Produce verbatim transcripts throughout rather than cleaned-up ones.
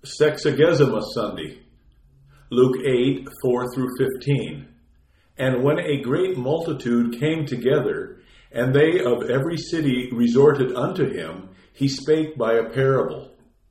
Sexagesimus Sunday, Luke eight, four through fifteen. And when a great multitude came together, and they of every city resorted unto him, he spake by a parable.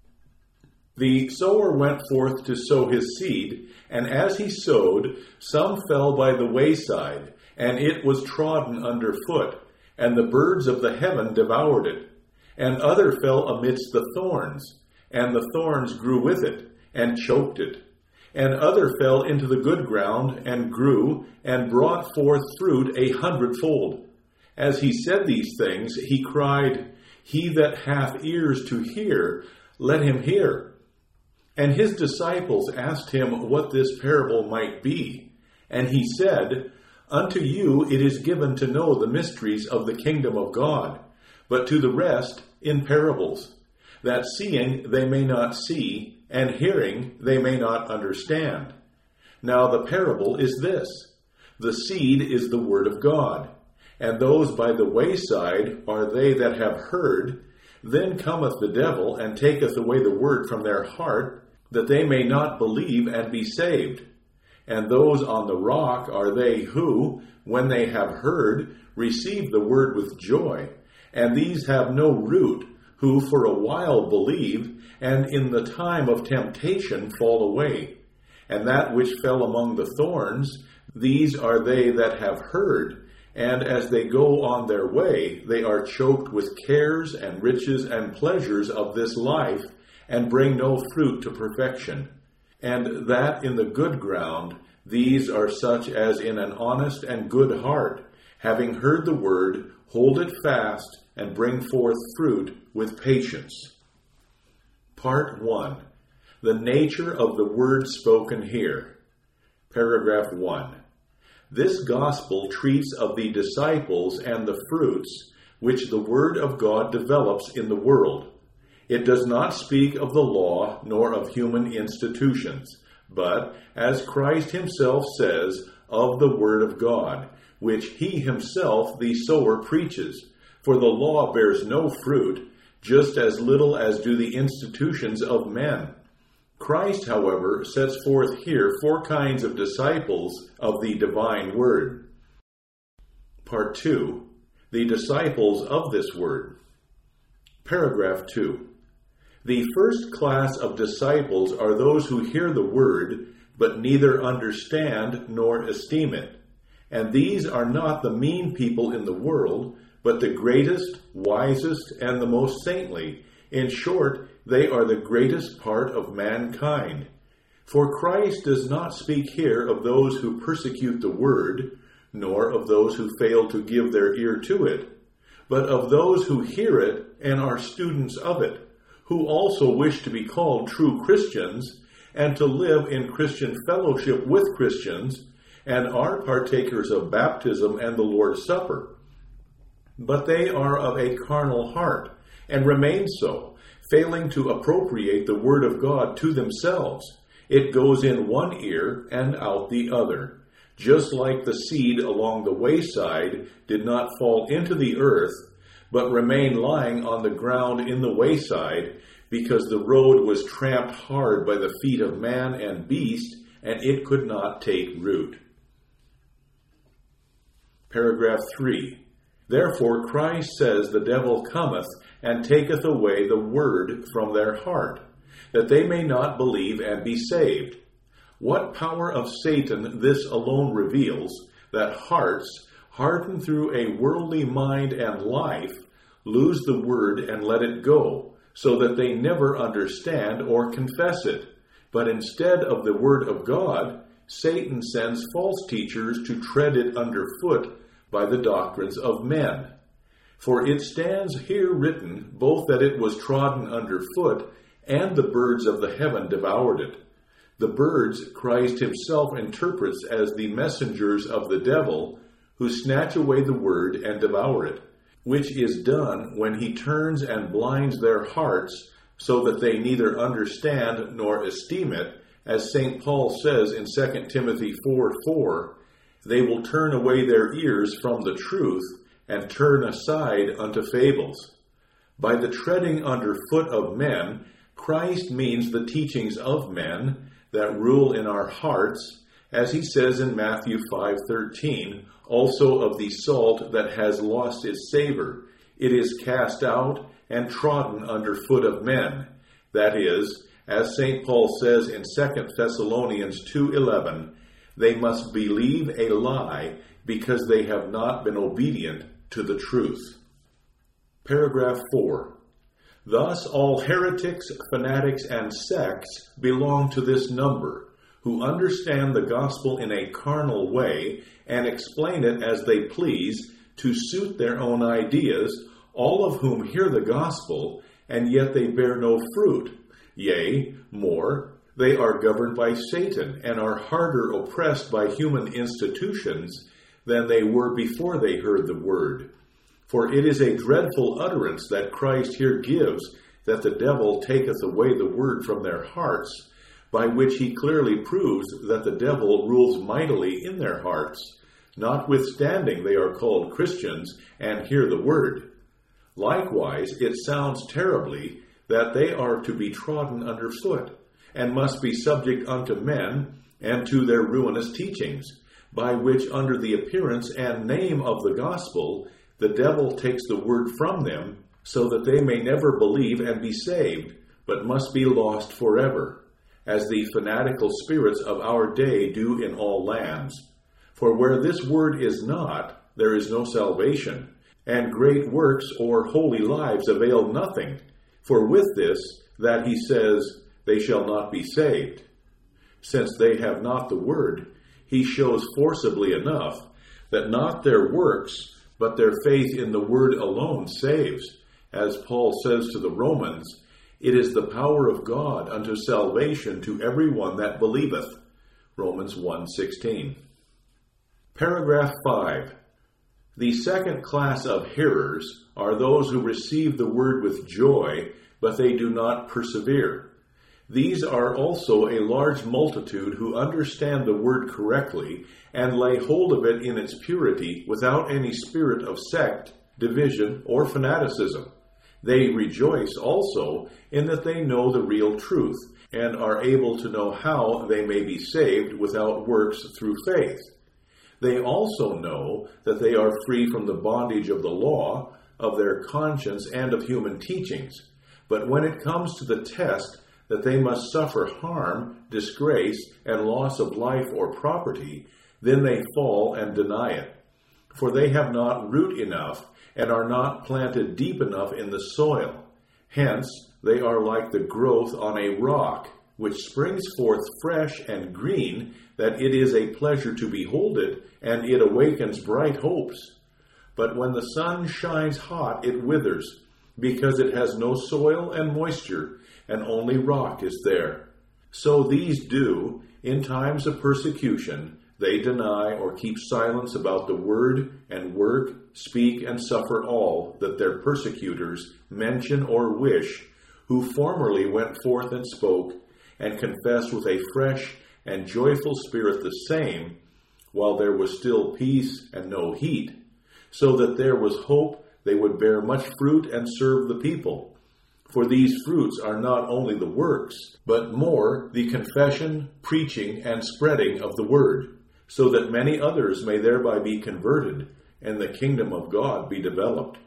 The sower went forth to sow his seed, and as he sowed, some fell by the wayside, and it was trodden under foot, and the birds of the heaven devoured it. And other fell amidst the thorns, and the thorns grew with it, and choked it. And other fell into the good ground, and grew, and brought forth fruit a hundredfold. As he said these things, he cried, He that hath ears to hear, let him hear. And his disciples asked him what this parable might be. And he said, Unto you it is given to know the mysteries of the kingdom of God, but to the rest in parables, that seeing they may not see, and hearing they may not understand. Now the parable is this: the seed is the word of God, and those by the wayside are they that have heard. Then cometh the devil, and taketh away the word from their heart, that they may not believe and be saved. And those on the rock are they who, when they have heard, receive the word with joy. And these have no root, who for a while believe, and in the time of temptation fall away. And that which fell among the thorns, these are they that have heard, and as they go on their way, they are choked with cares and riches and pleasures of this life, and bring no fruit to perfection. And that in the good ground, these are such as in an honest and good heart, having heard the word, hold it fast, and bring forth fruit with patience. Part one. The nature of the word spoken here. Paragraph one. This gospel treats of the disciples and the fruits which the word of God develops in the world. It does not speak of the law nor of human institutions, but, as Christ himself says, of the word of God, which he himself, the sower, preaches. For the law bears no fruit, just as little as do the institutions of men. Christ, however, sets forth here four kinds of disciples of the divine word. Part two. The disciples of this word. Paragraph two. The first class of disciples are those who hear the word, but neither understand nor esteem it. And these are not the mean people in the world, but the greatest, wisest, and the most saintly. In short, they are the greatest part of mankind. For Christ does not speak here of those who persecute the word, nor of those who fail to give their ear to it, but of those who hear it and are students of it, who also wish to be called true Christians, and to live in Christian fellowship with Christians, and are partakers of baptism and the Lord's Supper. But they are of a carnal heart, and remain so, failing to appropriate the word of God to themselves. It goes in one ear and out the other, just like the seed along the wayside did not fall into the earth, but remained lying on the ground in the wayside, because the road was tramped hard by the feet of man and beast, and it could not take root. Paragraph three. Therefore Christ says the devil cometh and taketh away the word from their heart, that they may not believe and be saved. What power of Satan this alone reveals, that hearts, hardened through a worldly mind and life, lose the word and let it go, so that they never understand or confess it. But instead of the word of God, Satan sends false teachers to tread it underfoot by the doctrines of men. For it stands here written, both that it was trodden underfoot, and the birds of the heaven devoured it. The birds Christ himself interprets as the messengers of the devil, who snatch away the word and devour it, which is done when he turns and blinds their hearts, so that they neither understand nor esteem it, as Saint Paul says in Second Timothy four four, they will turn away their ears from the truth, and turn aside unto fables. By the treading underfoot of men, Christ means the teachings of men that rule in our hearts, as he says in Matthew five thirteen, also of the salt that has lost its savor. It is cast out and trodden under foot of men. That is, as Saint Paul says in Second Thessalonians two eleven, they must believe a lie because they have not been obedient to the truth. Paragraph four. Thus all heretics, fanatics, and sects belong to this number, who understand the gospel in a carnal way and explain it as they please to suit their own ideas, all of whom hear the gospel, and yet they bear no fruit. Yea, more, they are governed by Satan and are harder oppressed by human institutions than they were before they heard the word. For it is a dreadful utterance that Christ here gives, that the devil taketh away the word from their hearts, by which he clearly proves that the devil rules mightily in their hearts, notwithstanding they are called Christians and hear the word. Likewise, it sounds terribly that they are to be trodden under foot, and must be subject unto men and to their ruinous teachings, by which under the appearance and name of the gospel the devil takes the word from them, so that they may never believe and be saved, but must be lost forever, as the fanatical spirits of our day do in all lands. For where this word is not, there is no salvation, and great works or holy lives avail nothing. For with this, that he says, they shall not be saved. Since they have not the word, he shows forcibly enough that not their works, but their faith in the word alone saves. As Paul says to the Romans, it is the power of God unto salvation to every one that believeth. Romans one sixteen. Paragraph five. The second class of hearers are those who receive the word with joy, but they do not persevere. These are also a large multitude who understand the word correctly and lay hold of it in its purity without any spirit of sect, division, or fanaticism. They rejoice also in that they know the real truth and are able to know how they may be saved without works through faith. They also know that they are free from the bondage of the law, of their conscience, and of human teachings. But when it comes to the test that they must suffer harm, disgrace, and loss of life or property, then they fall and deny it. For they have not root enough and are not planted deep enough in the soil. Hence, they are like the growth on a rock, which springs forth fresh and green, that it is a pleasure to behold it, and it awakens bright hopes. But when the sun shines hot, it withers, because it has no soil and moisture, and only rock is there. So these do, in times of persecution, they deny or keep silence about the word and work, speak and suffer all that their persecutors mention or wish, who formerly went forth and spoke, and confessed with a fresh and joyful spirit the same, while there was still peace and no heat, so that there was hope they would bear much fruit and serve the people. For these fruits are not only the works, but more the confession, preaching, and spreading of the word, so that many others may thereby be converted, and the kingdom of God be developed.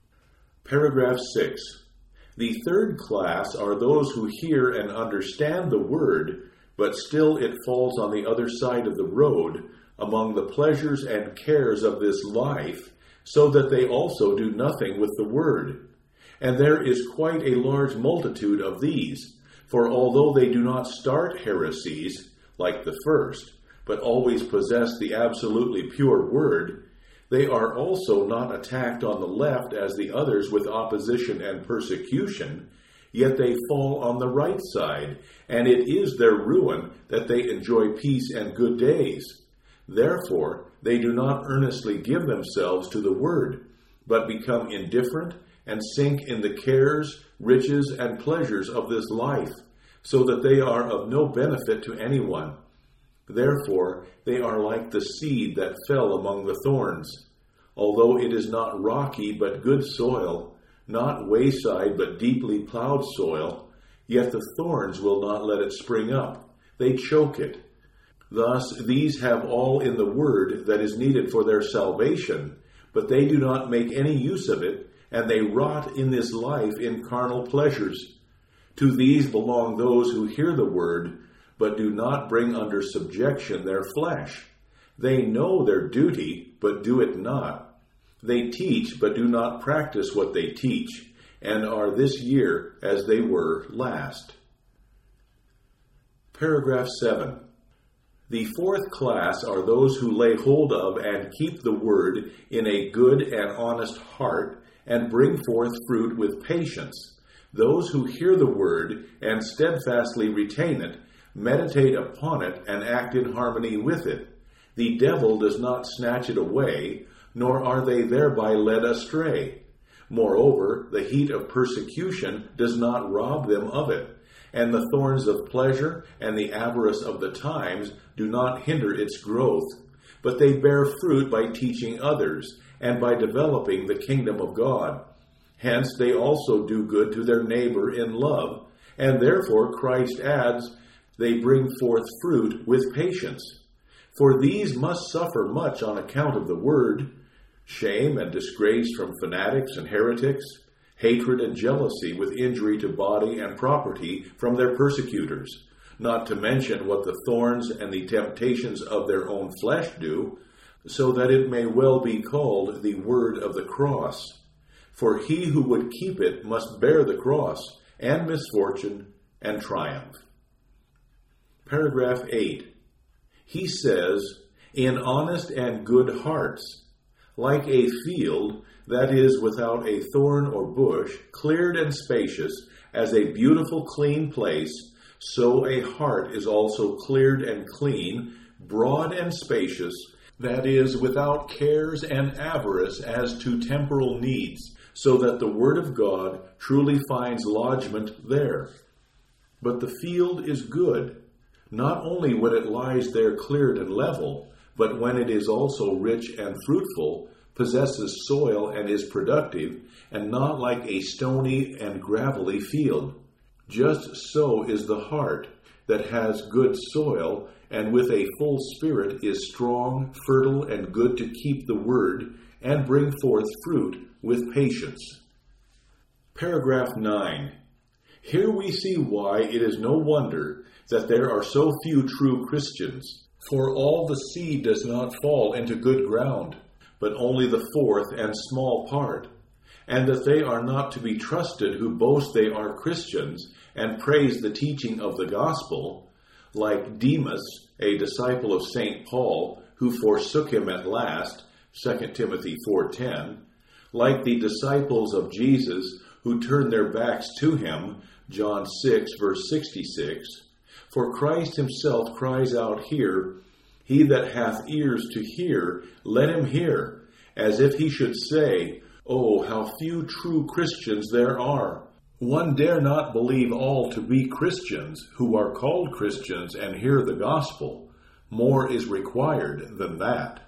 Paragraph six. The third class are those who hear and understand the word, but still it falls on the other side of the road, among the pleasures and cares of this life, so that they also do nothing with the word. And there is quite a large multitude of these, for although they do not start heresies, like the first, but always possess the absolutely pure word, they are also not attacked on the left as the others with opposition and persecution, yet they fall on the right side, and it is their ruin that they enjoy peace and good days. Therefore, they do not earnestly give themselves to the word, but become indifferent and sink in the cares, riches, and pleasures of this life, so that they are of no benefit to anyone. Therefore, they are like the seed that fell among the thorns. Although it is not rocky but good soil, not wayside but deeply plowed soil, yet the thorns will not let it spring up. They choke it. Thus these have all in the word that is needed for their salvation, but they do not make any use of it, and they rot in this life in carnal pleasures. To these belong those who hear the word, but do not bring under subjection their flesh. They know their duty, but do it not. They teach, but do not practice what they teach, and are this year as they were last. Paragraph seven. The fourth class are those who lay hold of and keep the word in a good and honest heart, and bring forth fruit with patience. Those who hear the word and steadfastly retain it, meditate upon it, and act in harmony with it. The devil does not snatch it away, nor are they thereby led astray. Moreover, the heat of persecution does not rob them of it, and the thorns of pleasure and the avarice of the times do not hinder its growth, but they bear fruit by teaching others, and by developing the kingdom of God. Hence they also do good to their neighbor in love, and therefore Christ adds, they bring forth fruit with patience. For these must suffer much on account of the word, shame and disgrace from fanatics and heretics, hatred and jealousy with injury to body and property from their persecutors, not to mention what the thorns and the temptations of their own flesh do, so that it may well be called the word of the cross. For he who would keep it must bear the cross, and misfortune, and triumph. Paragraph eight. He says, in honest and good hearts, like a field that is without a thorn or bush, cleared and spacious, as a beautiful clean place, so a heart is also cleared and clean, broad and spacious, that is without cares and avarice as to temporal needs, so that the word of God truly finds lodgment there. But the field is good, not only when it lies there cleared and level, but when it is also rich and fruitful, possesses soil and is productive, and not like a stony and gravelly field. Just so is the heart, that has good soil, and with a full spirit is strong, fertile, and good to keep the word, and bring forth fruit with patience. Paragraph nine. Here we see why it is no wonder that there are so few true Christians, for all the seed does not fall into good ground, but only the fourth and small part, and that they are not to be trusted who boast they are Christians and praise the teaching of the gospel, like Demas, a disciple of Saint Paul, who forsook him at last, Second Timothy four ten, like the disciples of Jesus who turned their backs to him, John six, verse sixty-six. For Christ himself cries out here, he that hath ears to hear, let him hear, as if he should say, oh, how few true Christians there are. One dare not believe all to be Christians who are called Christians and hear the gospel. More is required than that.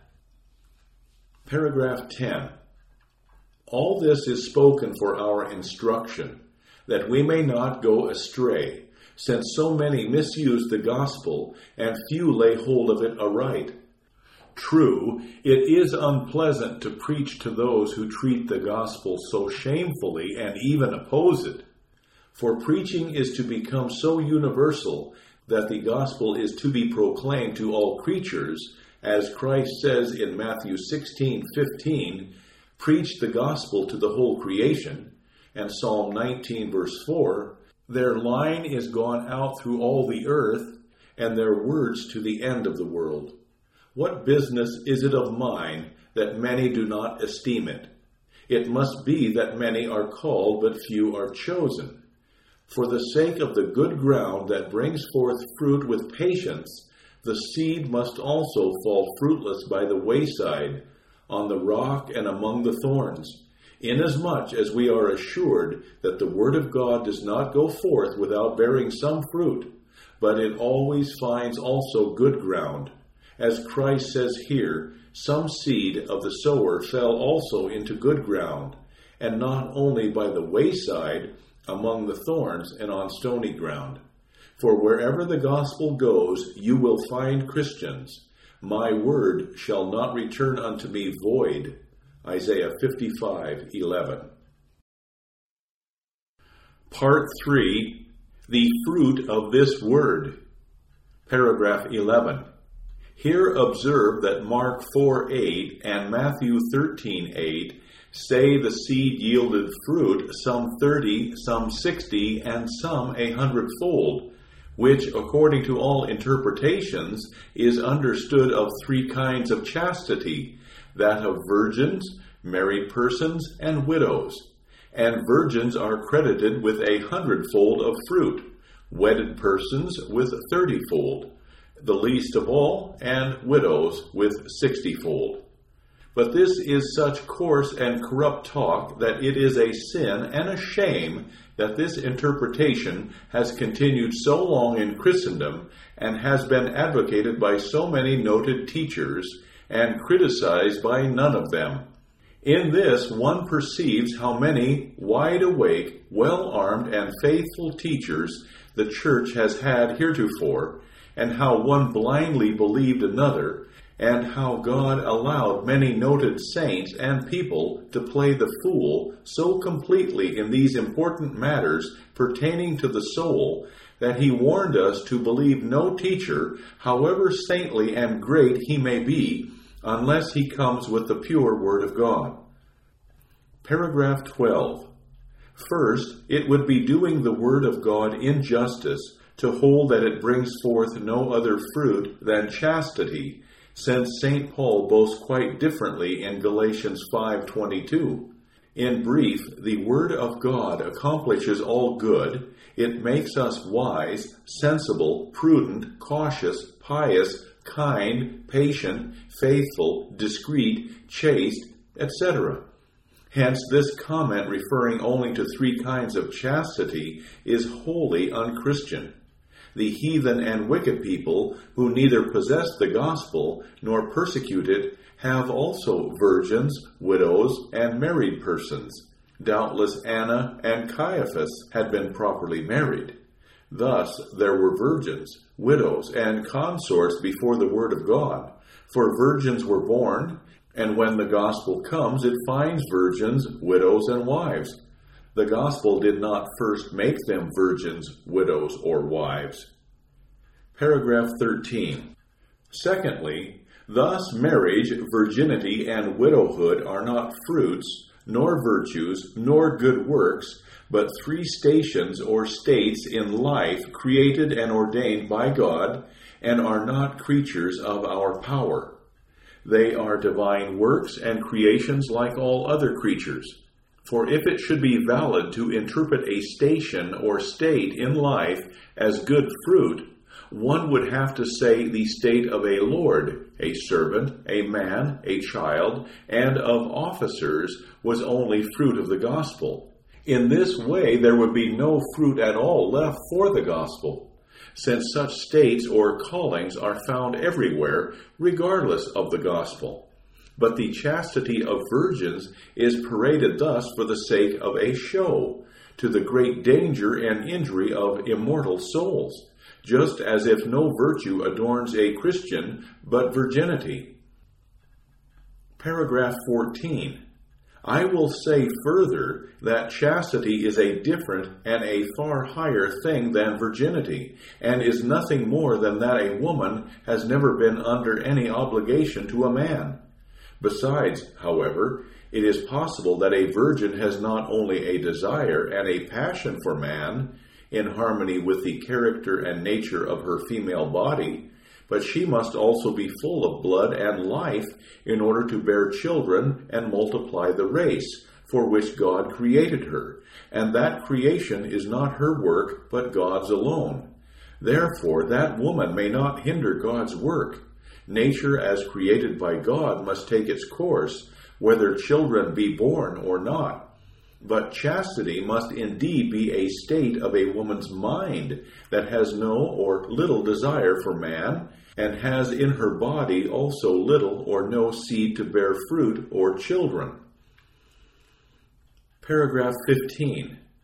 Paragraph ten. All this is spoken for our instruction, that we may not go astray, since so many misuse the gospel, and few lay hold of it aright. True, it is unpleasant to preach to those who treat the gospel so shamefully and even oppose it. For preaching is to become so universal that the gospel is to be proclaimed to all creatures, as Christ says in Matthew sixteen fifteen, preach the gospel to the whole creation, and Psalm nineteen verse four, their line is gone out through all the earth, and their words to the end of the world. What business is it of mine that many do not esteem it? It must be that many are called, but few are chosen. For the sake of the good ground that brings forth fruit with patience, the seed must also fall fruitless by the wayside, on the rock and among the thorns, inasmuch as we are assured that the word of God does not go forth without bearing some fruit, but it always finds also good ground. As Christ says here, some seed of the sower fell also into good ground, and not only by the wayside, among the thorns and on stony ground. For wherever the gospel goes, you will find Christians. My word shall not return unto me void. Isaiah fifty-five eleven. Part three. The fruit of this word. Paragraph eleven. Here observe that Mark four eight and Matthew thirteen eight say the seed yielded fruit, some thirty, some sixty, and some a hundredfold, which, according to all interpretations, is understood of three kinds of chastity, that of virgins, married persons, and widows. And virgins are credited with a hundredfold of fruit, wedded persons with thirtyfold, the least of all, and widows with sixtyfold. But this is such coarse and corrupt talk that it is a sin and a shame that this interpretation has continued so long in Christendom and has been advocated by so many noted teachers and criticized by none of them. In this, one perceives how many wide-awake, well-armed, and faithful teachers the Church has had heretofore, and how one blindly believed another, and how God allowed many noted saints and people to play the fool so completely in these important matters pertaining to the soul that he warned us to believe no teacher, however saintly and great he may be, unless he comes with the pure Word of God. Paragraph twelve. First, it would be doing the Word of God injustice to hold that it brings forth no other fruit than chastity, since Saint Paul boasts quite differently in Galatians five twenty-two. In brief, the Word of God accomplishes all good. It makes us wise, sensible, prudent, cautious, pious, kind, patient, faithful, discreet, chaste, et cetera. Hence, this comment referring only to three kinds of chastity is wholly unchristian. The heathen and wicked people, who neither possess the gospel nor persecute it, have also virgins, widows, and married persons. Doubtless Anna and Caiaphas had been properly married. Thus there were virgins, widows, and consorts before the word of God. For virgins were born, and when the gospel comes, it finds virgins, widows, and wives. The gospel did not first make them virgins, widows, or wives. Paragraph thirteen. Secondly, thus marriage, virginity, and widowhood are not fruits, nor virtues, nor good works, but three stations or states in life created and ordained by God, and are not creatures of our power. They are divine works and creations like all other creatures. For if it should be valid to interpret a station or state in life as good fruit, one would have to say the state of a lord, a servant, a man, a child, and of officers was only fruit of the gospel. In this way, there would be no fruit at all left for the gospel, since such states or callings are found everywhere, regardless of the gospel. But the chastity of virgins is paraded thus for the sake of a show, to the great danger and injury of immortal souls, just as if no virtue adorns a Christian but virginity. Paragraph fourteen. I will say further that chastity is a different and a far higher thing than virginity, and is nothing more than that a woman has never been under any obligation to a man. Besides, however, it is possible that a virgin has not only a desire and a passion for man, in harmony with the character and nature of her female body, but she must also be full of blood and life in order to bear children and multiply the race for which God created her, and that creation is not her work but God's alone. Therefore, that woman may not hinder God's work. Nature as created by God must take its course, whether children be born or not. But chastity must indeed be a state of a woman's mind that has no or little desire for man, and has in her body also little or no seed to bear fruit or children. Paragraph fifteen.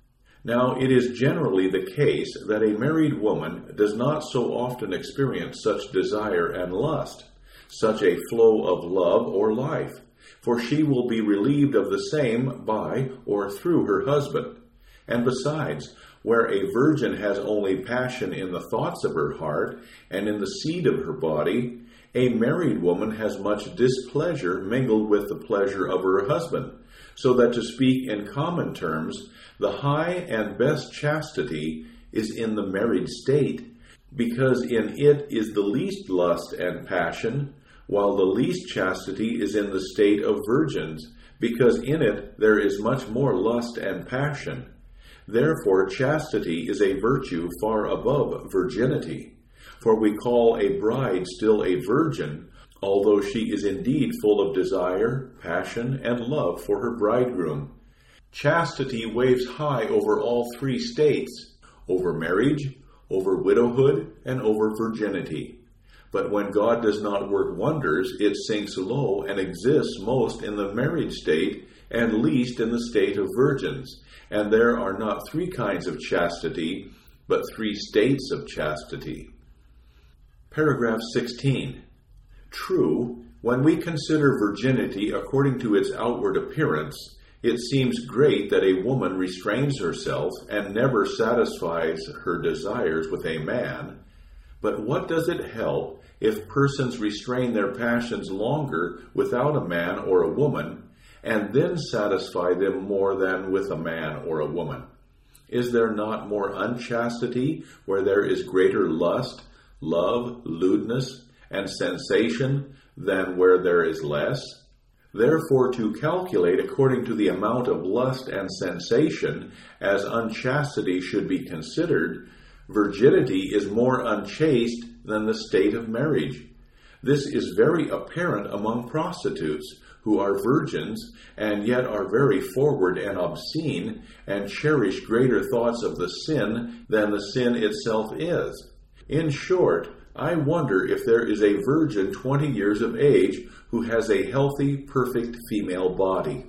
Now, it is generally the case that a married woman does not so often experience such desire and lust, such a flow of love or life, for she will be relieved of the same by or through her husband. And besides, where a virgin has only passion in the thoughts of her heart and in the seed of her body, a married woman has much displeasure mingled with the pleasure of her husband, so that, to speak in common terms, the high and best chastity is in the married state, because in it is the least lust and passion, while the least chastity is in the state of virgins, because in it there is much more lust and passion. Therefore chastity is a virtue far above virginity. For we call a bride still a virgin, although she is indeed full of desire, passion, and love for her bridegroom. Chastity waves high over all three states, over marriage, over widowhood, and over virginity. But when God does not work wonders, it sinks low and exists most in the married state and least in the state of virgins. And there are not three kinds of chastity, but three states of chastity. Paragraph sixteen. True, when we consider virginity according to its outward appearance, it seems great that a woman restrains herself and never satisfies her desires with a man. But what does it help if persons restrain their passions longer without a man or a woman, and then satisfy them more than with a man or a woman? Is there not more unchastity where there is greater lust, love, lewdness, and sensation than where there is less? Therefore, to calculate according to the amount of lust and sensation as unchastity should be considered, virginity is more unchaste than the state of marriage. This is very apparent among prostitutes, who are virgins, and yet are very forward and obscene, and cherish greater thoughts of the sin than the sin itself is. In short, I wonder if there is a virgin twenty years of age who has a healthy, perfect female body.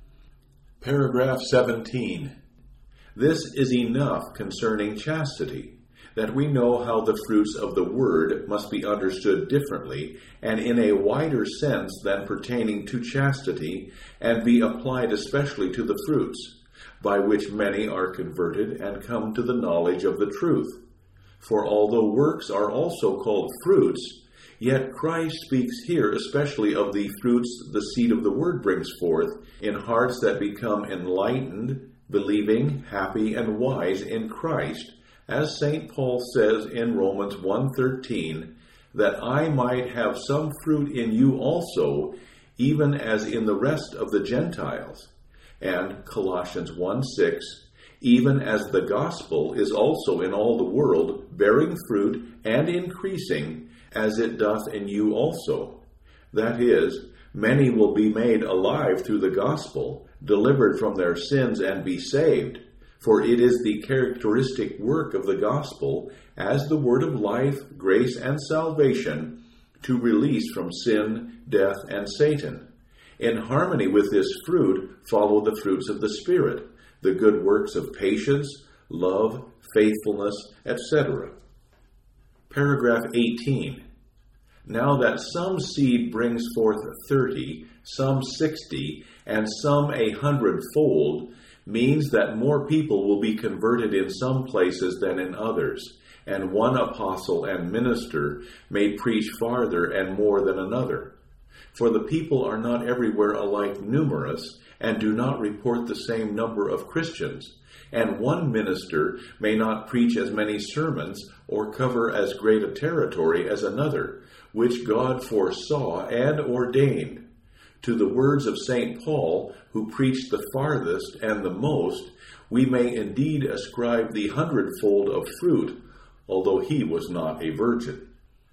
Paragraph seventeen. This is enough concerning chastity, that we know how the fruits of the word must be understood differently and in a wider sense than pertaining to chastity, and be applied especially to the fruits, by which many are converted and come to the knowledge of the truth. For although works are also called fruits, yet Christ speaks here especially of the fruits the seed of the word brings forth in hearts that become enlightened, believing, happy, and wise in Christ, as Saint Paul says in Romans one thirteen, that I might have some fruit in you also, even as in the rest of the Gentiles. And Colossians one six, even as the gospel is also in all the world, bearing fruit and increasing, as it doth in you also. That is, many will be made alive through the gospel, delivered from their sins, and be saved. For it is the characteristic work of the gospel, as the word of life, grace, and salvation, to release from sin, death, and Satan. In harmony with this fruit follow the fruits of the Spirit, the good works of patience, love, faithfulness, et cetera. Paragraph eighteen. Now that some seed brings forth thirty, some sixty, and some a hundredfold, means that more people will be converted in some places than in others, and one apostle and minister may preach farther and more than another. For the people are not everywhere alike numerous, and do not report the same number of Christians, and one minister may not preach as many sermons or cover as great a territory as another, which God foresaw and ordained. To the words of Saint Paul, who preached the farthest and the most, we may indeed ascribe the hundredfold of fruit, although he was not a virgin.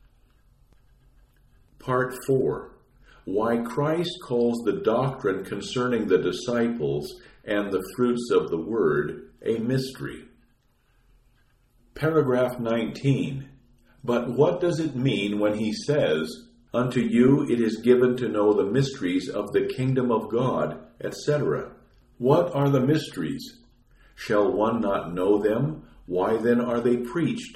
Part four. Why Christ calls the doctrine concerning the disciples and the fruits of the word a mystery. Paragraph nineteen. But what does it mean when he says, "Unto you it is given to know the mysteries of the kingdom of God," et cetera? What are the mysteries? Shall one not know them? Why then are they preached?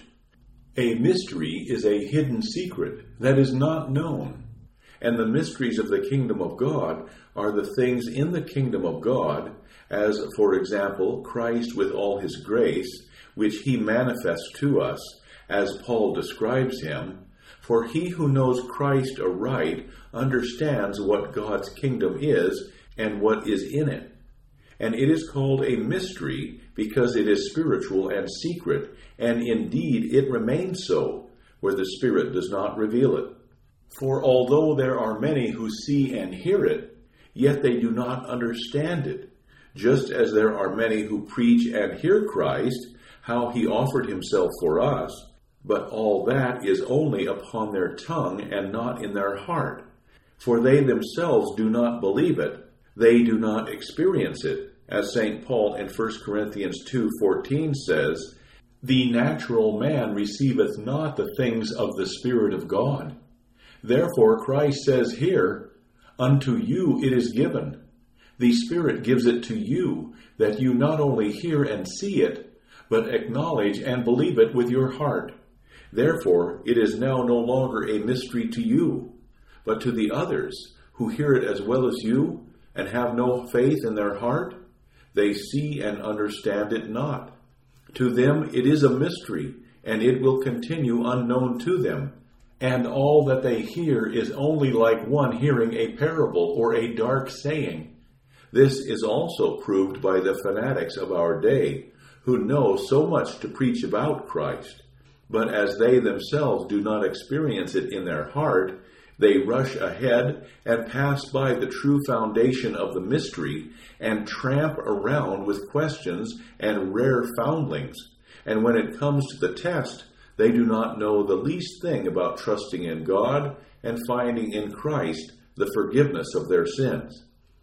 A mystery is a hidden secret that is not known. And the mysteries of the kingdom of God are the things in the kingdom of God, as, for example, Christ with all his grace, which he manifests to us, as Paul describes him. For he who knows Christ aright understands what God's kingdom is and what is in it. And it is called a mystery because it is spiritual and secret, and indeed it remains so, where the Spirit does not reveal it. For although there are many who see and hear it, yet they do not understand it, just as there are many who preach and hear Christ, how he offered himself for us, but all that is only upon their tongue and not in their heart. For they themselves do not believe it, they do not experience it, as Saint Paul in First Corinthians two fourteen says, "The natural man receiveth not the things of the Spirit of God." Therefore Christ says here, "Unto you it is given." The Spirit gives it to you, that you not only hear and see it, but acknowledge and believe it with your heart. Therefore it is now no longer a mystery to you, but to the others who hear it as well as you, and have no faith in their heart. They see and understand it not. To them it is a mystery, and it will continue unknown to them. And all that they hear is only like one hearing a parable or a dark saying. This is also proved by the fanatics of our day, who know so much to preach about Christ. But as they themselves do not experience it in their heart, they rush ahead and pass by the true foundation of the mystery and tramp around with questions and rare foundlings. And when it comes to the test, they do not know the least thing about trusting in God and finding in Christ the forgiveness of their sins.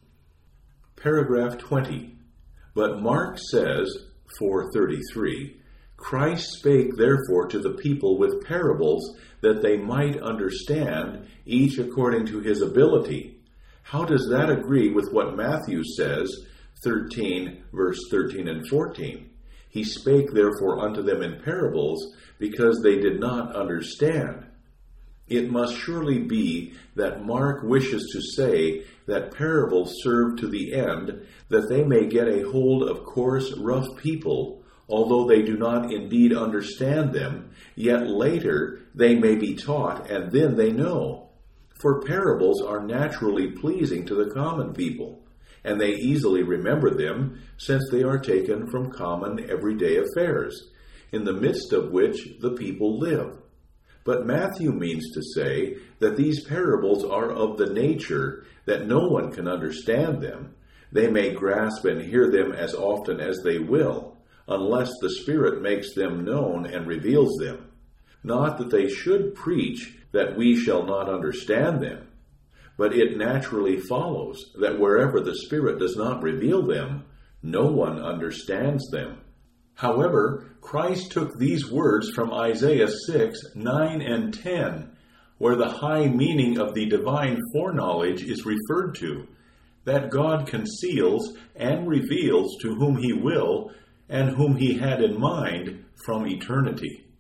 Paragraph twenty. But Mark says, four thirty-three, Christ spake therefore to the people with parables, that they might understand, each according to his ability. How does that agree with what Matthew says, thirteen, verse thirteen and fourteen? He spake therefore unto them in parables, because they did not understand. It must surely be that Mark wishes to say that parables serve to the end that they may get a hold of coarse, rough people, although they do not indeed understand them, yet later they may be taught, and then they know. For parables are naturally pleasing to the common people, and they easily remember them, since they are taken from common everyday affairs, in the midst of which the people live. But Matthew means to say that these parables are of the nature that no one can understand them. They may grasp and hear them as often as they will, unless the Spirit makes them known and reveals them. Not that they should preach that we shall not understand them, but it naturally follows that wherever the Spirit does not reveal them, no one understands them. However, Christ took these words from Isaiah six, nine, and ten, where the high meaning of the divine foreknowledge is referred to, that God conceals and reveals to whom he will, and whom he had in mind from eternity.